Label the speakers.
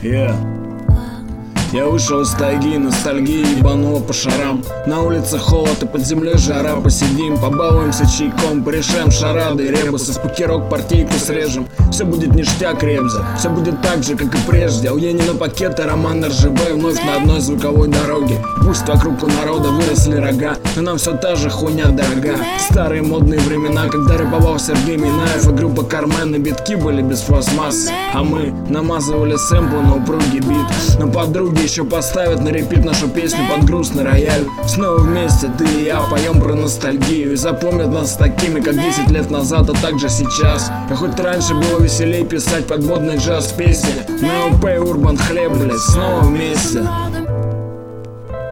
Speaker 1: Я вышел из тайги, ностальгии ебануло по шарам. На улице холод и под землей жара. Посидим, побалуемся чайком, порешаем шарады и ребусы. В покерок партийку срежем. Все будет ништяк, ребзя. Все будет так же, как и прежде. Ауенина пакеты, роман РЖБ. Вновь на одной звуковой дороге. Пусть вокруг у народа выросли рога, но нам все та же хуйня дорога. Старые модные времена, когда рэповал Сергей Минаев и группа Кармен, и битки были без пластмассы. А мы намазывали сэмплы на упругий бит. Но подруги еще поставят на репит нашу песню под грустный рояль. Снова вместе ты и я поем про ностальгию и запомнят нас такими, как 10 лет назад, а также сейчас. И хоть раньше было веселей писать под модный джаз песни, на ЛП Урбан Хлеб, блядь, снова вместе.